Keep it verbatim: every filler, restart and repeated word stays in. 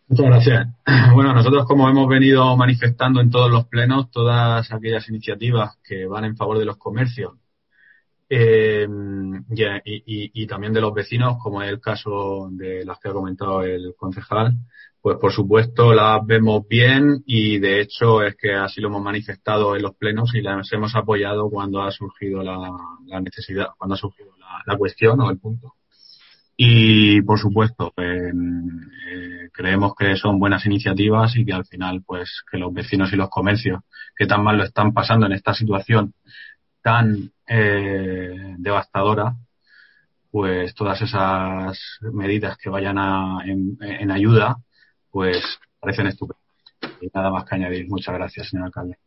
Muchas gracias. Bueno, nosotros como hemos venido manifestando en todos los plenos, todas aquellas iniciativas que van en favor de los comercios eh, y, y- y también de los vecinos, como es el caso de las que ha comentado el concejal, pues por supuesto las vemos bien y de hecho es que así lo hemos manifestado en los plenos y las hemos apoyado cuando ha surgido la, la necesidad, cuando ha surgido la, la cuestión o el punto. Y por supuesto, eh, eh, creemos que son buenas iniciativas y que al final, pues, que los vecinos y los comercios que tan mal lo están pasando en esta situación tan eh, devastadora, pues todas esas medidas que vayan a, en, en ayuda, pues parecen estupendas. Y nada más que añadir. Muchas gracias, señor alcalde.